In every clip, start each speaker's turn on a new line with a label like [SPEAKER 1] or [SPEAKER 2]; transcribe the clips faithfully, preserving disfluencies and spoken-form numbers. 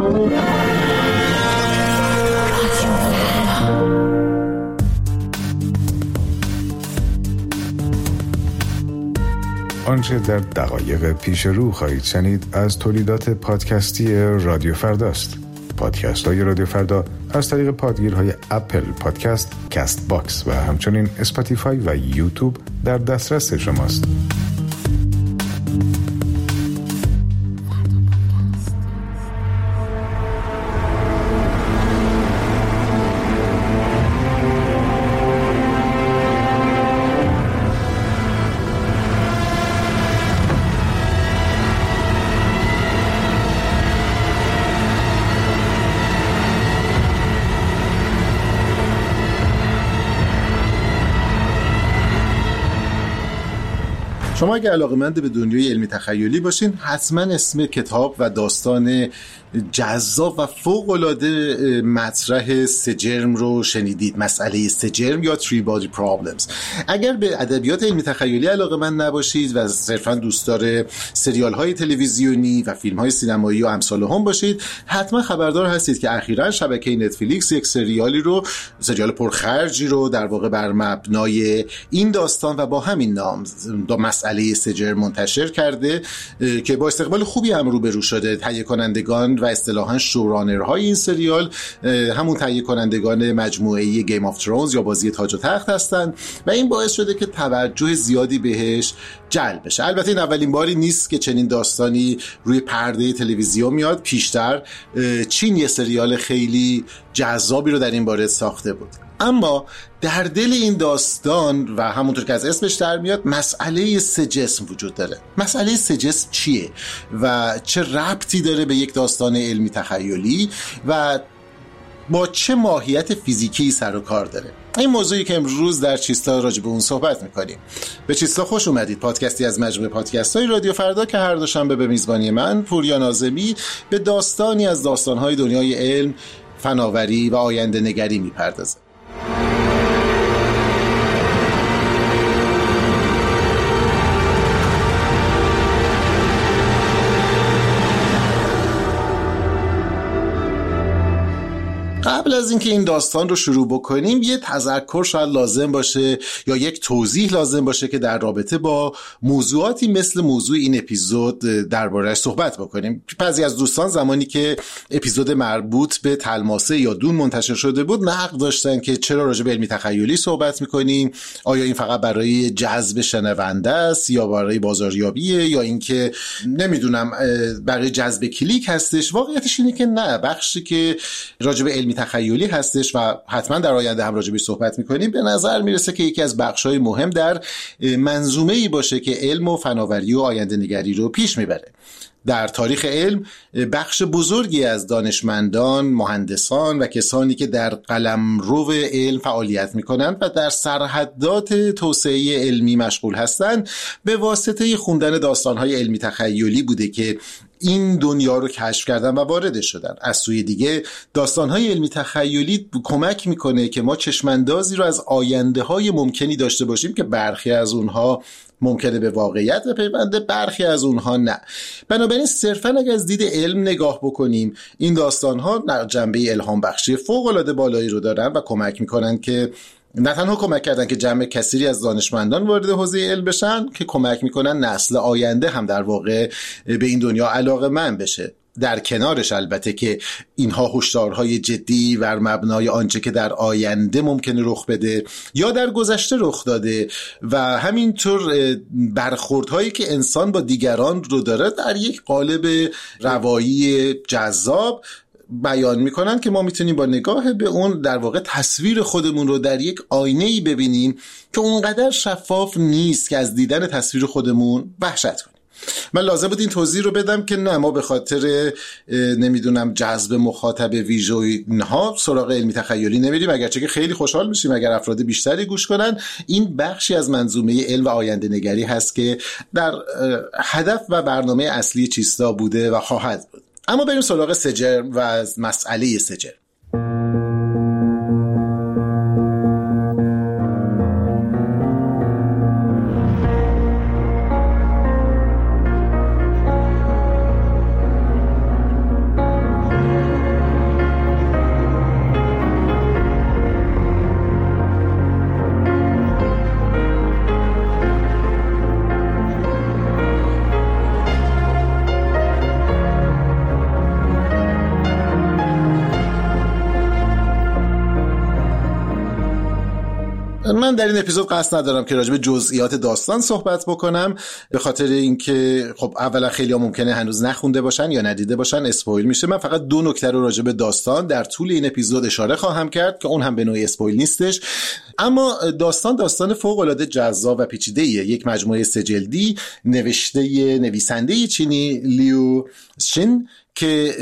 [SPEAKER 1] آنچه در دقایق پیش رو خواهید شنید از تولیدات پادکستی رادیو فرداست. پادکست های رادیو فردا از طریق پادگیرهای اپل پادکست، کست باکس و همچنین اسپاتیفای و یوتیوب در دسترس شماست.
[SPEAKER 2] شما اگه علاقه‌مند به دنیای علمی تخیلی باشین حتما اسم کتاب و داستان جذاب و فوق‌العاده مطرح سه جرم رو شنیدید. مسئله سه جرم یا Three Body Problems. اگر به ادبیات علمی تخیلی علاقه‌مند نباشید و صرفاً دوستدار سریال‌های تلویزیونی و فیلم‌های سینمایی و امثال هم باشید، حتما خبردار هستید که اخیراً شبکه نتفلیکس یک سریالی رو سریال پرخرجی رو در واقع بر مبنای این داستان و با همین نام دو مسئله سه جرم منتشر کرده که با استقبال خوبی هم روبرو شده. تهیه کنندگان و اصطلاحاً شورانرهای این سریال همون تهیه کنندگان مجموعه گیم آف ترونز یا بازی تاج و تخت هستند و این باعث شده که توجه زیادی بهش جلب بشه. البته این اولین باری نیست که چنین داستانی روی پرده تلویزیون میاد. پیشتر چین یه سریال خیلی جذابی رو در این باره ساخته بود. اما در دل این داستان و همونطور که از اسمش در میاد مسئله سه جسم وجود داره. مسئله سه جسم چیه و چه ربطی داره به یک داستان علمی تخیلی و با چه ماهیت فیزیکی سر و کار داره؟ این موضوعی که امروز در چیستا راجع به اون صحبت میکنیم. به چیستا خوش اومدید، پادکستی از مجموعه پادکست‌های رادیو فردا که هر دوشنبه به میزبانی من پوریا ناظمی به داستانی از داستان‌های دنیای علم، فناوری و آینده نگری میپردازه. قبل از اینکه این داستان رو شروع بکنیم یه تذکر شاید لازم باشه یا یک توضیح لازم باشه که در رابطه با موضوعاتی مثل موضوع این اپیزود درباره‌اش صحبت بکنیم. بعضی از دوستان زمانی که اپیزود مربوط به تلماسه یا دون منتشر شده بود نقد داشتن که چرا راجع به علمی تخیلی صحبت میکنیم، آیا این فقط برای جذب شنونده است یا برای بازاریابیه یا اینکه نمیدونم برای جذب کلیک هستش. واقعیتش اینه که نه، بخشی که راجع به علمی تخیلی هستش و حتما در آینده هم راجع بهش صحبت میکنیم به نظر میرسه که یکی از بخش‌های مهم در منظومه‌ای باشه که علم و فناوری و آینده نگری رو پیش میبره. در تاریخ علم بخش بزرگی از دانشمندان، مهندسان و کسانی که در قلمرو علم فعالیت میکنند و در سرحدات توسعه علمی مشغول هستند به واسطه خوندن داستان‌های علمی تخیلی بوده که این دنیا رو کشف کردن و وارد شدن. از سوی دیگه داستان‌های علمی تخیلی کمک میکنه که ما چشماندازی رو از آینده‌های ممکنی داشته باشیم که برخی از اونها ممکنه به واقعیت بپیونده، برخی از اونها نه. بنابراین صرفاً اگر از دید علم نگاه بکنیم این داستان‌ها جنبه الهام بخشی فوق‌العاده بالایی رو دارن و کمک میکنن که نه تنها کمک کردن که جمع کثیری از دانشمندان وارد حوزه علم بشن، که کمک میکنن نسل آینده هم در واقع به این دنیا علاقه‌مند بشه. در کنارش البته که اینها هشدارهای جدی بر مبنای آنچه که در آینده ممکنه رخ بده یا در گذشته رخ داده و همینطور برخوردهایی که انسان با دیگران رو داره در یک قالب روایی جذاب بیان میکنن که ما میتونیم با نگاه به اون در واقع تصویر خودمون رو در یک آینه‌ای ببینیم که اونقدر شفاف نیست که از دیدن تصویر خودمون وحشت کنیم. من لازم بود این توضیح رو بدم که نه، ما به خاطر نمیدونم جذب مخاطب ویژه و اینها سراغ علمی تخیلی نمیریم، اگرچه که خیلی خوشحال میشیم اگر افراد بیشتری گوش کنن. این بخشی از منظومه علم و آینده نگری هست که در هدف و برنامه اصلی چیستا بوده و خواهد بود. اما بریم سراغ سه جرم و از مسئله سه جرم. من در این اپیزود قصد ندارم که راجع به جزئیات داستان صحبت بکنم، به خاطر اینکه خب اولا خیلی ها ممکنه هنوز نخونده باشن یا ندیده باشن، اسپویل میشه. من فقط دو نکته رو راجع به داستان در طول این اپیزود اشاره خواهم کرد که اون هم به نوعی اسپویل نیستش. اما داستان داستان فوق العاده جذاب و پیچیده‌ایه. یک مجموعه سه جلدی نوشته نویسنده چینی لیو شین که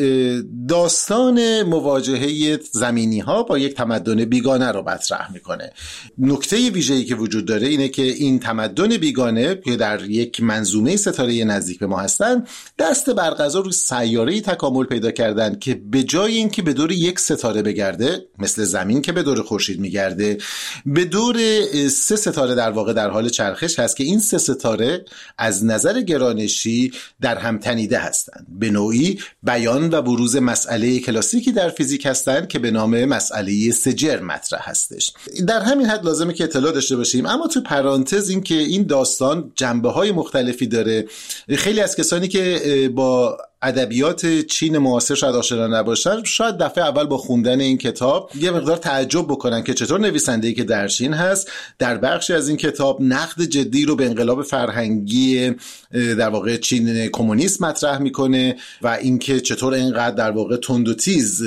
[SPEAKER 2] داستان مواجهه زمینی ها با یک تمدن بیگانه رو مطرح میکنه. نکته ویژه‌ای که وجود داره اینه که این تمدن بیگانه که در یک منظومه ستاره نزدیک به ما هستن، دست برقضا روی سیاره‌ای تکامل پیدا کردن که به جای اینکه به دور یک ستاره بگرده مثل زمین که به دور خورشید میگرده، به دور سه ستاره در واقع در حال چرخش هست که این سه ستاره از نظر گرانشی در هم تنیده هستند. به نوعی بیان و بروز مسئله کلاسیکی در فیزیک هستند که به نام مسئله سه جرم مطرح هستش. در همین حد لازمه که اطلاع داشته باشیم. اما تو پرانتز این که این داستان جنبه‌های مختلفی داره. خیلی از کسانی که با ادبیات چین معاصر شاید آشنا نباشن، شاید دفعه اول با خوندن این کتاب یه مقدار تعجب بکنن که چطور نویسنده‌ای که در چین هست در بخشی از این کتاب نقد جدی رو به انقلاب فرهنگی در واقع چین کمونیست مطرح میکنه و اینکه چطور اینقدر در واقع تند و تیز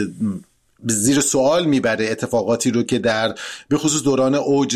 [SPEAKER 2] زیر سوال میبره اتفاقاتی رو که در به خصوص دوران اوج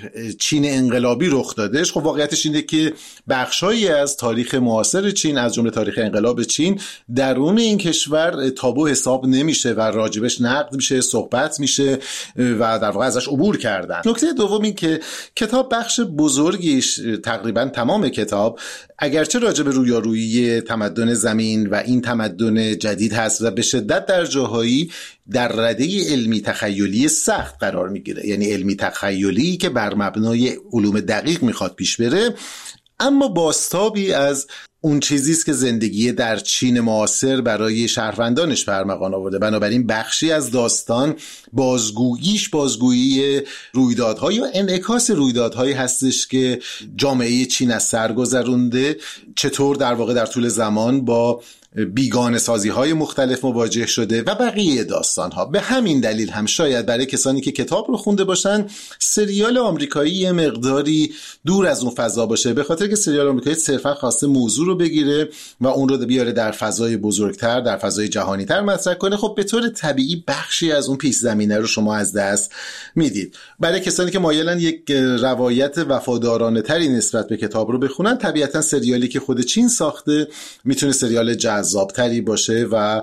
[SPEAKER 2] چین انقلابی رخ دادش. خب واقعیتش اینه که بخشایی از تاریخ معاصر چین از جمله تاریخ انقلاب چین درون این کشور تابو حساب نمیشه و راجبش نقد میشه، صحبت میشه و در واقع ازش عبور کردن. نکته دوم این که کتاب بخش بزرگیش، تقریبا تمام کتاب، اگرچه راجب رویارویی تمدن زمین و این تمدن جدید هست و به شدت در جاهایی در رده علمی تخیلی سخت قرار میگیره، یعنی علمی تخیلی که بر مبنای علوم دقیق میخواد پیش بره، اما بازتابی از اون چیزی است که زندگی در چین معاصر برای شهروندانش برمغان آورده. بنابراین بخشی از داستان بازگوییش بازگویی رویدادها یا انعکاس رویدادهایی هستش که جامعه چین از سر گذرونده، چطور در واقع در طول زمان با بیگانه سازی های مختلف مواجه شده و بقیه داستان ها. به همین دلیل هم شاید برای کسانی که کتاب رو خونده باشن سریال آمریکایی یه مقداری دور از اون فضا باشه، به خاطر که سریال آمریکایی صرفا خواسته موضوع رو بگیره و اون رو بیاره در فضای بزرگتر، در فضای جهانی تر مطرح کنه. خب به طور طبیعی بخشی از اون پیش زمینه رو شما از دست میدید. برای کسانی که مایلن یک روایت وفادارانه تری نسبت به کتاب رو بخونن، طبیعتا سریالی که خود چین ساخته میتونه سریال جذابتری باشه و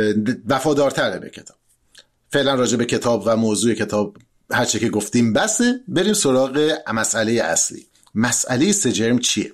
[SPEAKER 2] وفادارتره به کتاب. فعلا راجع به کتاب و موضوع کتاب هرچه که گفتیم بسه. بریم سراغ مسئله اصلی. مسئله سه جرم چیه؟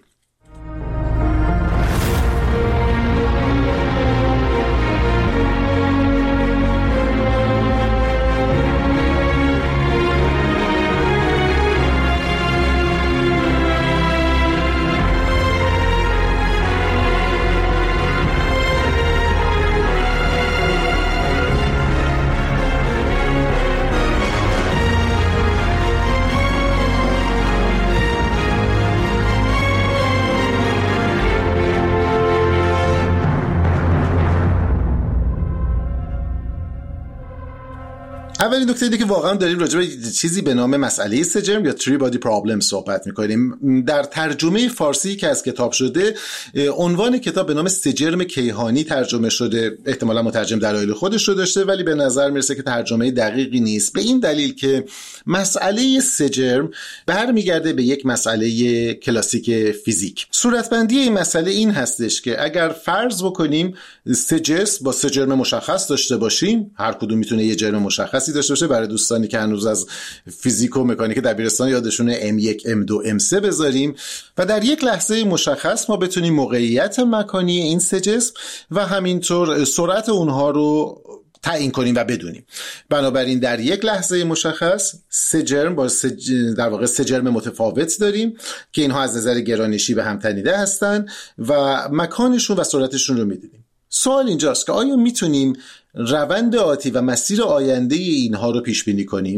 [SPEAKER 2] اولین نکته اینه که واقعا داریم راجع به چیزی به نام مسئله سه جرم یا three body problem صحبت می‌کنیم. در ترجمه فارسی که از کتاب شده، عنوان کتاب به نام سه جرم کیهانی ترجمه شده. احتمالاً مترجم دلایل خودش رو داشته، ولی به نظر میرسه که ترجمه دقیقی نیست، به این دلیل که مسئله سه جرم برمیگرده به یک مسئله کلاسیک فیزیک. صورتبندی این مسئله این هستش که اگر فرض بکنیم سه جسم با سه جرم مشخص داشته باشیم، هر کدوم میتونه یه جرم مشخصی داشته باشه. برای دوستانی که هنوز از فیزیک و مکانیک دبیرستان یادشونه ام یک، ام دو، ام سه بذاریم و در یک لحظه مشخص ما بتونیم موقعیت مکانی این سه جسم و همینطور سرعت اونها رو تعیین کنیم و بدونیم. بنابراین در یک لحظه مشخص سه جرم با سه در واقع سه جرم متفاوت داریم که اینها از نظر گرانشی به هم تنیده هستن و مکانشون و سرعتشون رو میدونیم. سوال اینجاست که آیا میتونیم روند آتی و مسیر آینده اینها رو پیش بینی کنیم؟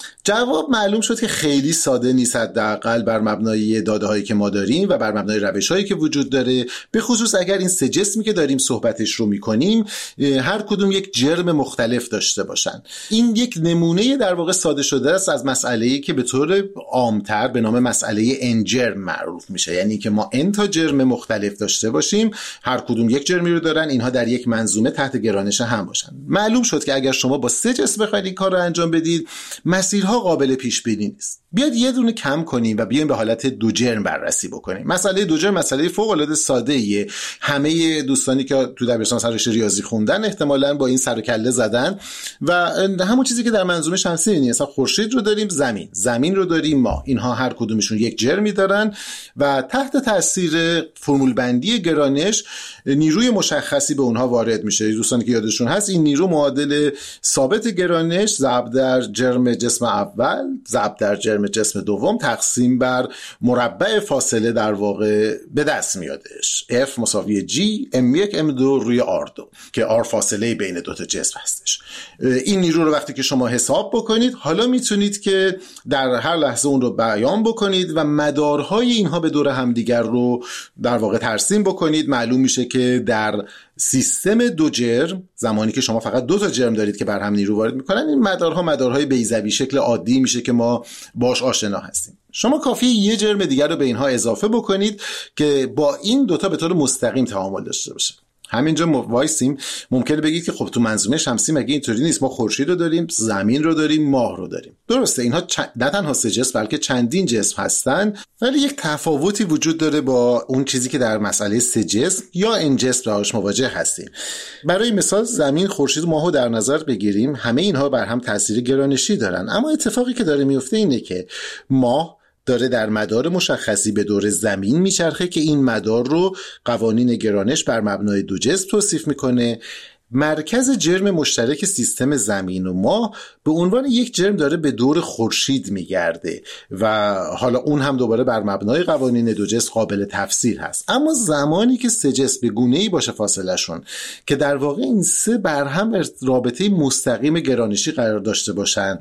[SPEAKER 2] جواب معلوم شد که خیلی ساده نیست، حداقل بر مبنای داده هایی که ما داریم و بر مبنای روش هایی که وجود داره، به خصوص اگر این سه جسمی که داریم صحبتش رو میکنیم هر کدوم یک جرم مختلف داشته باشن. این یک نمونه در واقع ساده شده است از مسئله‌ای که به طور عامتر به نام مسئله ان جرم معروف میشه، یعنی که ما ان تا جرم مختلف داشته باشیم، هر کدوم یک جرمی رو دارن، اینها در یک منظومه تحت گرانش هم باشن. معلوم شد که اگر شما با سه جسم بخواید این کار رو انجام بدید، مسیرها قابل پیش بینی نیست. بیاد یه دونه کم کنیم و بیایم به حالت دو جرم بررسی بکنیم. مسئله دو جرم مسئله فوق العاده ساده ایه. همه دوستانی که تو دبیرستان سر رشته ریاضی خوندن احتمالاً با این سر و کله زدن و همون چیزی که در منظومه شمسی می‌بینید، مثلا خورشید رو داریم، زمین، زمین رو داریم ما، اینها هر کدومشون یک جرمی دارن و تحت تاثیر فرمول بندی گرانش نیروی مشخصی به اونها وارد میشه. دوستانی که یادشون هست این نیرو معادل ثابت گرانش ضرب در جرم جسم اول ضرب در جرم جسم دوم تقسیم بر مربع فاصله در واقع به دست میادش. F مساوی G ام یک ام دو روی آر دو که آر فاصله بین دو تا جسم هستش. این نیرو رو وقتی که شما حساب بکنید، حالا میتونید که در هر لحظه اون رو بیان بکنید و مدارهای اینها به دور همدیگر رو در واقع ترسیم بکنید. معلوم میشه که در سیستم دو جرم، زمانی که شما فقط دو تا جرم دارید که بر هم نیرو وارد میکنن، این مدارها مدارهای بیضوی شکل عادی میشه که ما باش آشنا هستیم. شما کافیه یه جرم دیگر رو به اینها اضافه بکنید که با این دوتا به طور مستقیم تعامل داشته باشه. همینجا وایسیم ممکنه بگید که خب تو منظومه شمسی مگه اینطوری نیست، ما خورشید رو داریم، زمین رو داریم، ماه رو داریم. درسته، اینها چ... نه تنها سه جسم بلکه چندین جسم هستن، ولی یک تفاوتی وجود داره با اون چیزی که در مسئله سه جسم یا ان جسم راهش مواجه هستیم. برای مثال زمین، خورشید و ماه رو در نظر بگیریم، همه اینها بر هم تاثیر گرانشی دارن، اما اتفاقی که داره میفته اینه که ماه داره در مدار مشخصی به دور زمین میچرخه که این مدار رو قوانین گرانش بر مبنای دو جسم توصیف میکنه. مرکز جرم مشترک سیستم زمین و ماه به عنوان یک جرم داره به دور خورشید میگرده و حالا اون هم دوباره بر مبنای قوانین دو جسم قابل تفسیر هست. اما زمانی که سه جسم به گونه‌ای باشه فاصله شون که در واقع این سه بر هم رابطه مستقیم گرانشی قرار داشته باشن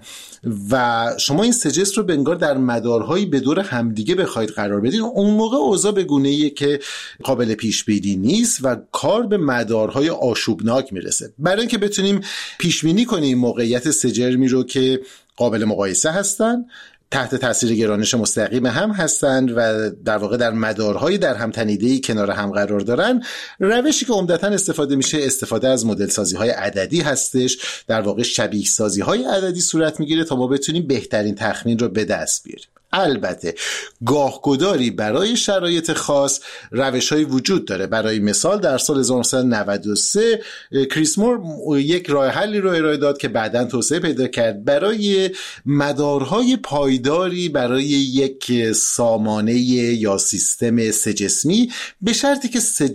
[SPEAKER 2] و شما این سه جسم رو به انگار در مدارهایی به دور همدیگه بخواید قرار بدید، اون موقع اوضاع به گونه‌ایه که قابل پیش بینی نیست و کار به مدارهای آشوبناک میرسه. برای اینکه بتونیم پیش بینی کنیم موقعیت سه جرمی رو که قابل مقایسه هستن، تحت تاثیر گرانش مستقیم هم هستند و در واقع در مدارهای در هم تنیده‌ای کنار هم قرار دارن، روشی که عمدتاً استفاده میشه استفاده از مدل سازی های عددی هستش. در واقع شبیه سازی های عددی صورت میگیره تا ما بتونیم بهترین تخمین رو به دست بیاریم. البته گاهگداری برای شرایط خاص روش‌های وجود داره. برای مثال در سال هزار و نهصد و نود و سه کریس مور یک راه حلی رو ارائه داد که بعداً توسعه پیدا کرد برای مدارهای پایداری برای یک سامانه یا سیستم سه جسمی، به شرطی که سه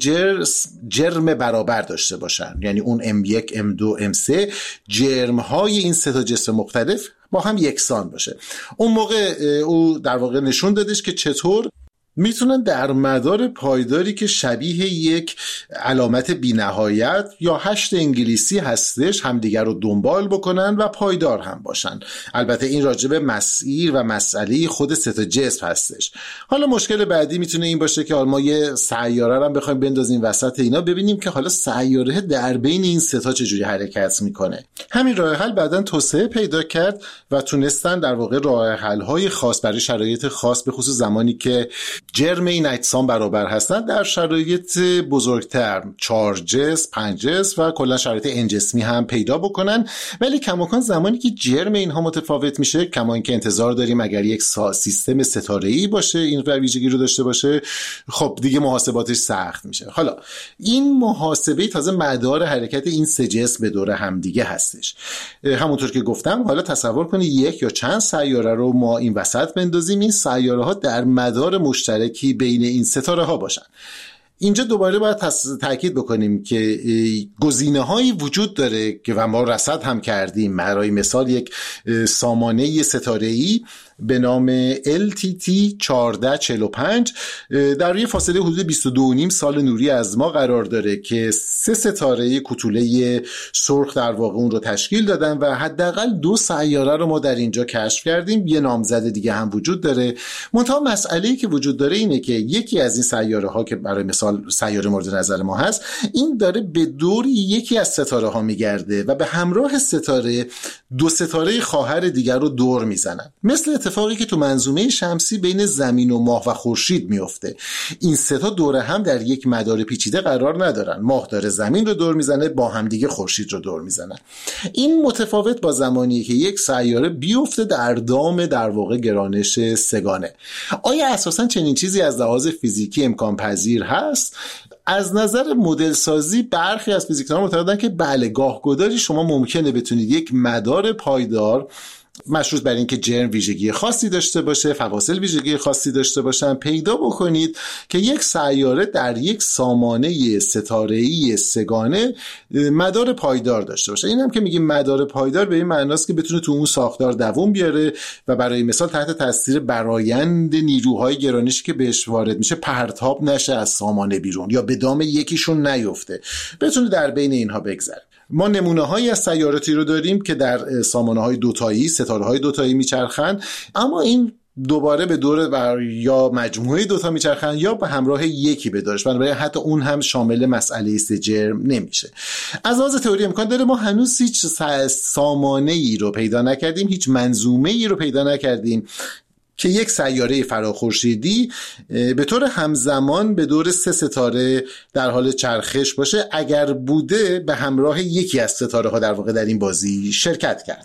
[SPEAKER 2] جرم برابر داشته باشن، یعنی اون ام یک ام دو ام سه جرم‌های این سه تا جسم مختلف با هم یکسان باشه. اون موقع او در واقع نشون دادش که چطور میتونن در مدار پایداری که شبیه یک علامت بی‌نهایت یا هشت انگلیسی هستش همدیگر رو دنبال بکنن و پایدار هم باشن. البته این راجب مسیر و مسئله خود سه تا جسم هستش. حالا مشکل بعدی میتونه این باشه که ما یه سیاره رو هم بخوایم بندازیم وسط اینا، ببینیم که حالا سیاره در بین این سه تا چجوری حرکت میکنه. همین راه حل بعداً توسعه پیدا کرد و تونستن در واقع راه حل های خاص برای شرایط خاص، به خصوص زمانی که جرم این اجسام برابر هستند، در شرایط بزرگتر چهار جسم، پنج جسم و کلا شرایط ان جسمی هم پیدا بکنن. ولی کماکان زمانی که جرم اینها متفاوت میشه، کما اینکه انتظار داریم اگر یک سیستم ستاره‌ای باشه این ویژگی رو داشته باشه، خب دیگه محاسباتش سخت میشه. حالا این محاسبه تازه مدار حرکت این سه جسم به دور هم دیگه هستش. همونطور که گفتم، حالا تصور کنید یک یا چند سیاره رو ما این وسط بندازیم، این سیاره ها در مدار مشترکی بین این ستاره ها باشن. اینجا دوباره باید تاکید بکنیم که گزینه هایی وجود داره که و ما رصد هم کردیم. برای مثال یک سامانه ستاره‌ای به نام ال تی تی چهارده چهل و پنج در روی فاصله حدود بیست و دو و نیم سال نوری از ما قرار داره که سه ستاره کوتوله سرخ در واقع اون رو تشکیل دادن و حداقل دو سیاره رو ما در اینجا کشف کردیم. یه نامزد دیگه هم وجود داره. منتها مسئله‌ای که وجود داره اینه که یکی از این سیاره ها که برای مثال سیاره مورد نظر ما هست، این داره به دور یکی از ستاره ها میگرده و به همراه ستاره دو ستاره خواهر دیگر رو دور میزنن، مثل اتفاقی که تو منظومه شمسی بین زمین و ماه و خورشید میفته. این سه تا دور هم در یک مدار پیچیده قرار ندارن. ماه داره زمین رو دور میزنه، با هم دیگه خورشید رو دور میزنن. این متفاوت با زمانیه که یک سیاره بیفته در دام در واقع گرانش سگانه. آیا اساساً چنین چیزی از لحاظ فیزیکی امکان پذیر هست؟ از نظر مدل سازی برخی از فیزیکدانان معتقدن که بله، گاهگداری شما ممکنه بتونید یک مدار پایدار مشروط بر این که جرم ویژگی خاصی داشته باشه، فواصل ویژگی خاصی داشته باشن، پیدا بکنید که یک سیاره در یک سامانه ستاره‌ای سگانه مدار پایدار داشته باشه. این هم که میگیم مدار پایدار به این معناست که بتونه تو اون ساختار دوام بیاره و برای مثال تحت تاثیر برآیند نیروهای گرانشی که بهش وارد میشه پرتاب نشه از سامانه بیرون یا به دام یکیشون نیفته، بتونه در بین اینها بگذره. ما نمونه هایی از سیاراتی رو داریم که در سامانه های دوتایی، ستاره های دوتایی میچرخن، اما این دوباره به دور بر یا مجموعه دوتا میچرخن یا به همراه یکی به دورش، بنابراین حتی اون هم شامل مسئله است جرم نمیشه. از لحاظ تئوری امکان داره ما هنوز هیچ سامانه ای رو پیدا نکردیم، هیچ منظومه ای رو پیدا نکردیم که یک سیاره فراخورشیدی به طور همزمان به دور سه ستاره در حال چرخش باشه. اگر بوده به همراه یکی از ستاره ها در واقع در این بازی شرکت کرده.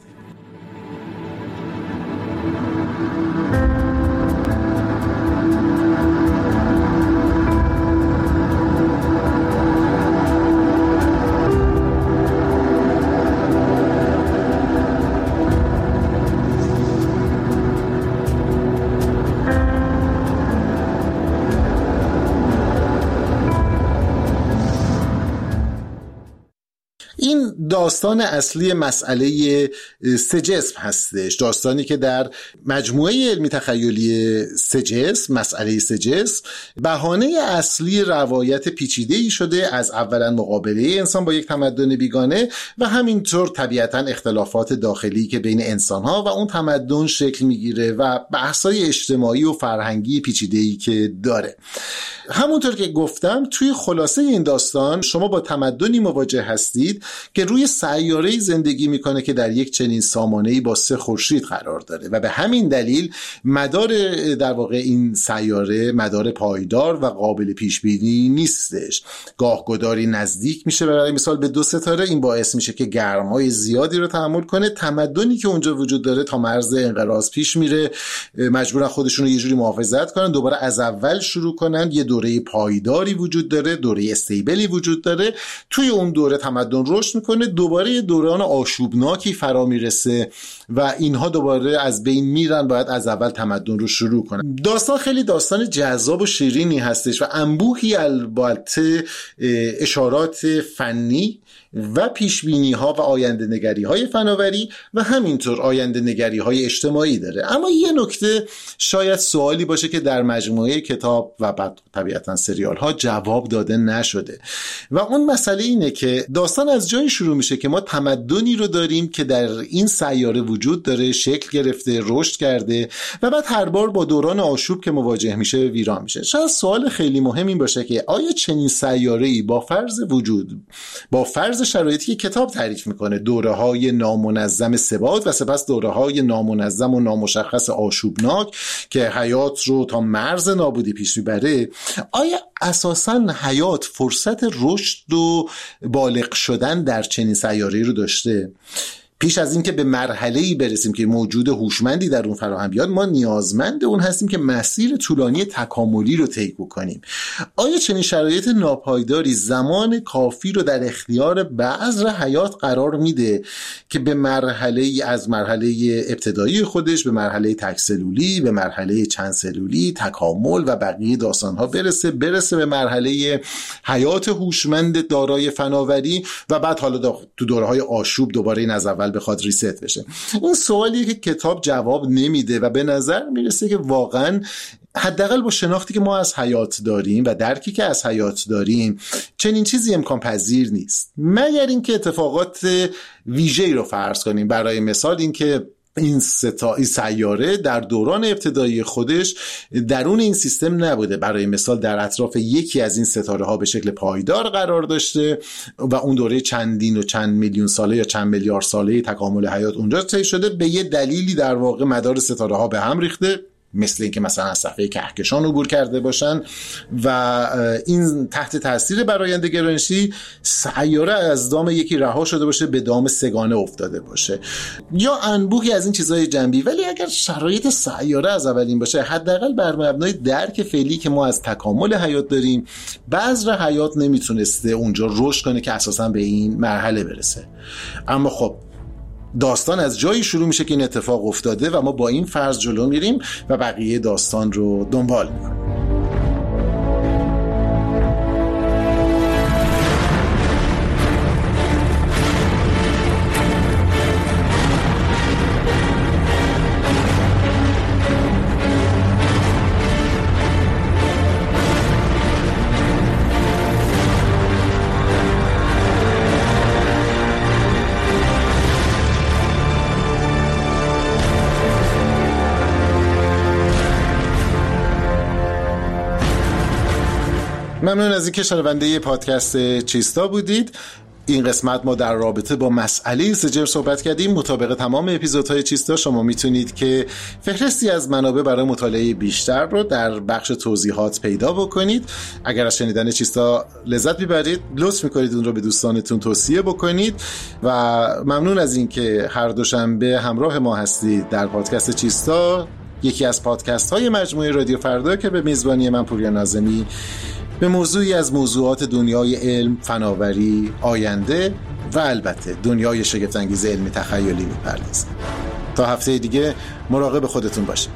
[SPEAKER 2] این داستان اصلی مسئله سه جسم هستش، داستانی که در مجموعه علمی تخیلی سه جسم، مسئله سه جسم، بهانه اصلی روایت پیچیده‌ای شده از اولا مقابله انسان با یک تمدن بیگانه و همینطور طبیعتاً اختلافات داخلی که بین انسان‌ها و اون تمدن شکل میگیره و بحث‌های اجتماعی و فرهنگی پیچیده‌ای که داره. همونطور که گفتم توی خلاصه این داستان شما با تمدنی مواجه هستید که روی سیاره‌ای زندگی میکنه که در یک چنین سامانه‌ای با سه خورشید قرار داره و به همین دلیل مدار در واقع این سیاره مدار پایدار و قابل پیش بینی نیستش. گاهگداری نزدیک میشه برای مثال به دو ستاره، این باعث میشه که گرمای زیادی رو تحمل کنه. تمدنی که اونجا وجود داره تا مرز انقراض پیش میره، مجبورن خودشون رو یه جوری محافظت کنن، دوباره از اول شروع کنن. یه دوره پایداری وجود داره، دوره استیبلی وجود داره، توی اون دوره تمدن رشد میکنه، دوباره یه دوران آشوبناکی فرا میرسه و اینها دوباره از بین میرن، باید از اول تمدن رو شروع کنن. داستان خیلی داستان جذاب و شیرینی هستش و انبوهی البته اشارات فنی و پیشبینی ها و آینده نگری های فناوری و همینطور آینده نگری های اجتماعی داره. اما یه نکته شاید سوالی باشه که در مجموعه کتاب و بعد طبیعتا سریال ها جواب داده نشده و اون مسئله اینه که داستان از جایی شروع میشه که ما تمدنی رو داریم که در این سیاره وجود داره، شکل گرفته، رشد کرده و بعد هر بار با دوران آشوب که مواجه میشه ویران میشه. شاید سوال خیلی مهم این باشه که آیا چنین سیاره‌ای با فرض وجود، با فرض شرایطی که کتاب تعریف میکنه، دوره‌های نامنظم ثبات و سپس دوره‌های نامنظم و نامشخص آشوبناک که حیات رو تا مرز نابودی پیش میبره، آیا اساساً حیات فرصت رشد و بالغ شدن در چنین سیاره‌ای رو داشته؟ پیش از این که به مرحله‌ای برسیم که موجود هوشمندی در اون فراهم بیاد، ما نیازمند اون هستیم که مسیر طولانی تکاملی رو طی کنیم. آیا چنین شرایط ناپایداری زمان کافی رو در اختیار بذر حیات قرار میده که به مرحله‌ای از مرحله ابتدایی خودش به مرحله تک سلولی، به مرحله چند سلولی، تکامل و بقیه داستان‌ها برسه، برسه به مرحله حیات هوشمند دارای فناوری و بعد حالا تو دوره‌های آشوب دوباره این از اول بخواد ریست بشه. این سوالیه که کتاب جواب نمیده و به نظر میرسه که واقعا حداقل با شناختی که ما از حیات داریم و درکی که از حیات داریم چنین چیزی امکان پذیر نیست، مگر اینکه اتفاقات ویژه‌ای رو فرض کنیم. برای مثال اینکه این ستا این سیاره در دوران ابتدایی خودش درون این سیستم نبوده، برای مثال در اطراف یکی از این ستاره ها به شکل پایدار قرار داشته و اون دوره چندین و چند میلیون ساله یا چند میلیارد ساله تکامل حیات اونجا طی شده، به یه دلیلی در واقع مدار ستاره ها به هم ریخته، مثل اینکه مثلا از صفحه کهکشان عبور کرده باشن و این تحت تاثیر برآیند گرانشی سیاره از دام یکی رها شده باشه به دام سگانه افتاده باشه یا انبوهی از این چیزهای جنبی. ولی اگر شرایط سیاره از اولین باشه، حداقل بر مبنای درک فعلی که ما از تکامل حیات داریم، بذر حیات نمیتونسته اونجا رشد کنه که اساسا به این مرحله برسه. اما خب داستان از جایی شروع میشه که این اتفاق افتاده و ما با این فرض جلو میریم و بقیه داستان رو دنبال میکنیم. ممنون از اینکه شنونده پادکست چیستا بودید. این قسمت ما در رابطه با مسئله سجر صحبت کردیم. مطابق تمام اپیزودهای چیستا شما میتونید که فهرستی از منابع برای مطالعه بیشتر رو در بخش توضیحات پیدا بکنید. اگر از شنیدن چیستا لذت میبرید لطف میکنید اون رو به دوستانتون توصیه بکنید و ممنون از اینکه هر دوشنبه همراه ما هستید در پادکست چیستا، یکی از پادکست های مجموعه رادیو فردا که به میزبانی من پوریا ناظمی به موضوعی از موضوعات دنیای علم، فناوری، آینده و البته دنیای شگفت‌انگیز علمی تخیلی می‌پردازیم. تا هفته دیگه مراقب خودتون باشید.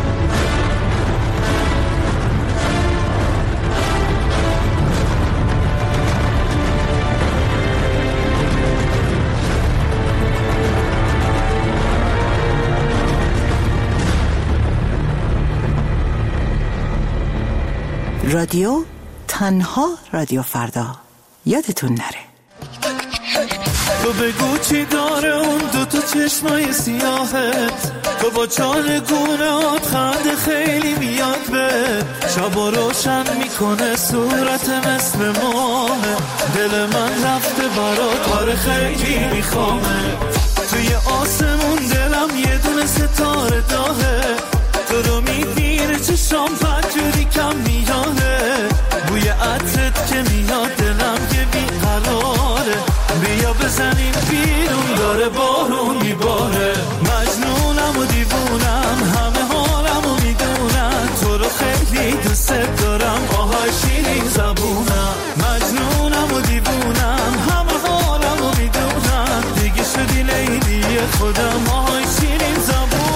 [SPEAKER 3] رادیو تنها رادیو فردا، یادتون نره.
[SPEAKER 4] تو بگو چی داره اون دو تا چشمای سیاهت، تو با چال گونهات خنده خیلی میاد به شبا روشن میکنه صورت مثل ماه، دل من رفته برات آره خیلی میخوامه، توی آسمون دلم یه دونه ستاره داغه، تو رو میبینه چشام پنجوری کم میاده، بوی عطرت که میاد دلم یه بیقراره، بیا بزنیم بیرون داره بارون میباره، مجنونم و دیوونم همه حالم و میدونم، تو رو خیلی دوست دارم آهای شیرین زبونم، مجنونم و دیوونم همه حالم و میدونم، دیگه شدی لیلی خودم آهای شیرین زبونم.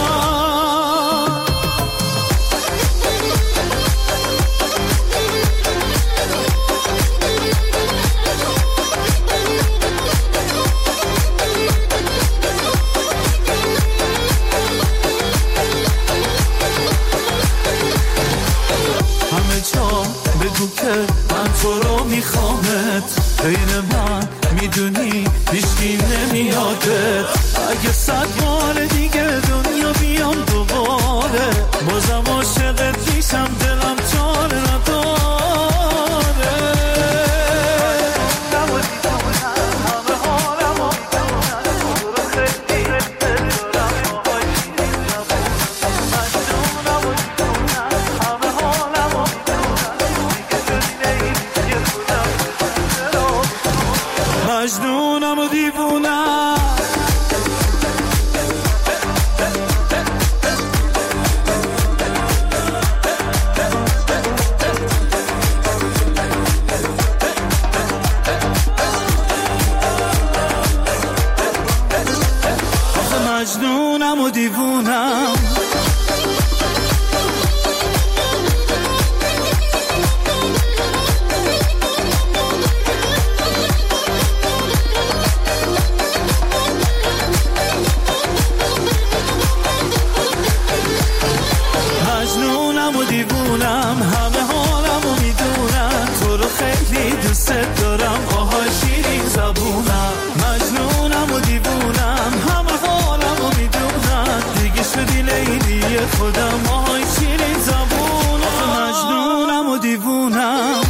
[SPEAKER 4] بگو که من تو رو میخوامت، بین من میدونی هیچکی نمیادت، اگه صد بار دیگه دنیا بیام دوباره بازم عاشقت میشم، دلم چاره نداره. مجنونم و دیوونم، آخه مجنونم و دیوونم. خودم ماهای شیرین زبون آخه مجنونم و دیوونم.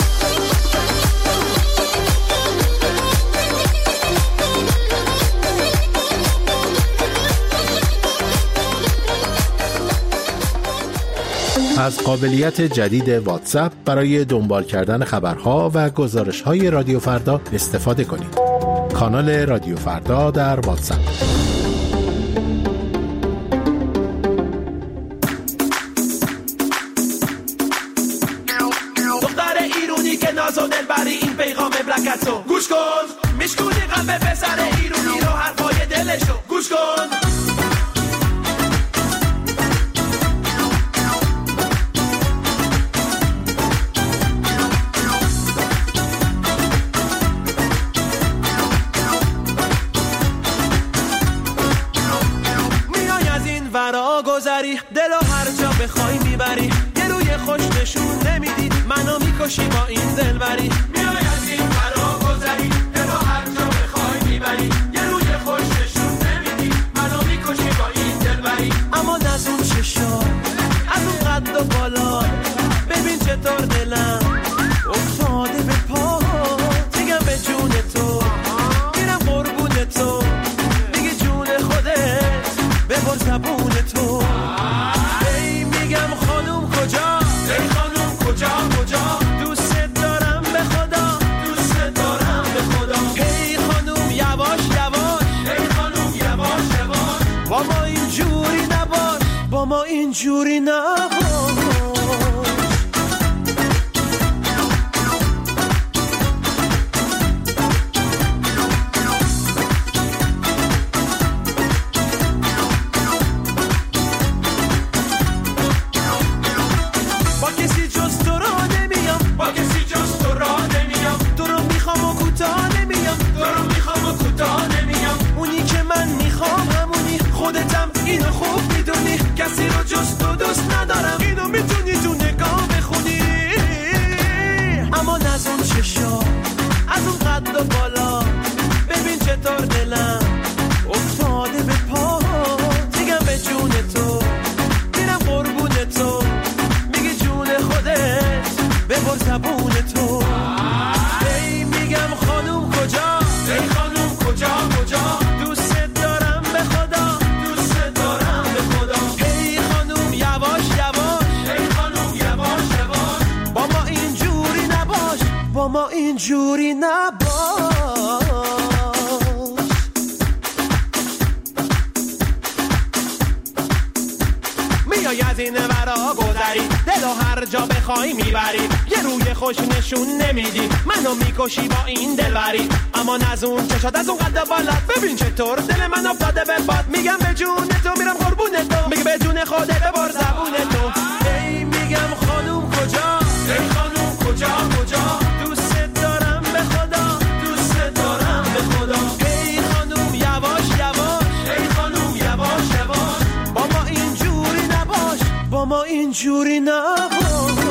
[SPEAKER 5] از قابلیت جدید واتساپ برای دنبال کردن خبرها و گزارش‌های رادیو فردا استفاده کنید. کانال رادیو فردا در واتساپ.
[SPEAKER 6] دختر ایرونی که ناز و دلبری این پیغام بلکتو گوش کن، میشکونی قلب پسر ایرونی رو حرفای دلشو گوش کن. دلو هر جا بخوای میبری، یه روی خوش نشون نمیدی منو میکشی با این دلبری. میای از این فرا گذری، دلو هر جا بخوای میبری، یه روی خوش نشون نمیدی منو میکشی با این دلبری. اما نزون چشا از اون قد و بالا، ببین چطور دلم افتاده به پا، میگم به جون تو میرم قربون تو، میگی جون خودت ببر زبون تو. ای میگم خانوم کجا، ای خانوم کجا کجا، دوست دارم به خدا، دوست دارم به خدا. ای خانوم یواش یواش، ای خانوم یواش یواش، با ما اینجوری نباش، با ما اینجوری نباش. کسی رو جز تو دوست ندارم، اینو میتونی تو نگاه بخونی. اما نزون چشا از اون قد و بالا، ببین چطور دلم افتاده به پا، میگم به جون تو میرم قربون تو، میگی جون خودت ببر زبون تو. ای میگم خانوم کجا، ای خانوم کجا کجا، دوست دارم به خدا، دوست دارم به خدا. ای خانوم یواش یواش، ای خانوم یواش یواش، با ما اینجوری نباش، با ما اینجوری نباش. میای از این ورا گذری، دلو هر جا بخوای میبری، یه روی خوش نشون نمیدی منو میکشی با این دلبری. اما نزون چشات از اون قد بالات، ببین چطور دل من افتاده به باد، میگم به جون تو میرم قربون تو، میگه به جون خودت ببر زبون تو. ای میگم خانوم کجا، ای خانوم کجا کجا، دوست دارم به خدا، دوست دارم به خدا. ای خانوم یواش یواش، ای خانوم یواش یواش، با ما اینجوری نباش، با ما اینجوری نباش.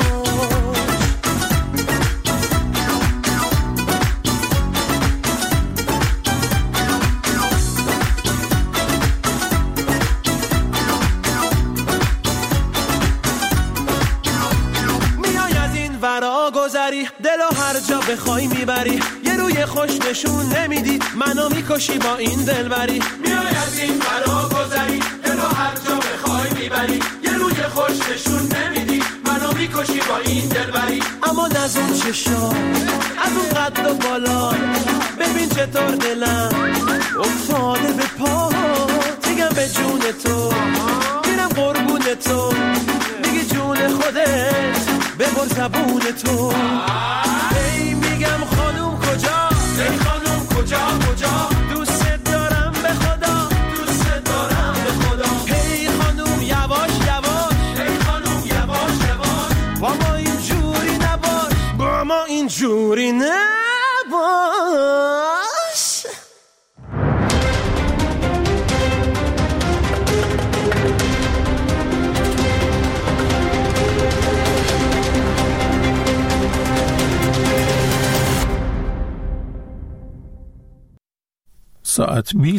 [SPEAKER 6] دلو هر جا بخوای میبری، یه روی خوش نشون نمیدی منو میکشی با این دلبری. میای از این فرا گذری، دلو هر جا بخوای میبری، یه روی خوش نشون نمیدی منو میکشی با این دلبری. اما نزون چشا از اون قد و بالا، ببین چطور دلم افتاده به پا، میگم به جون تو میرم قربون تو، میگی جون خودت ببر زبون تو. ای میگم خانوم کجا، ای خانوم کجا کجا، دوست دارم به خدا، دوست دارم به خدا. ای خانوم یواش یواش، ای خانوم یواش یواش، با ما اینجوری نباش، با ما اینجوری نباش.
[SPEAKER 5] ساعت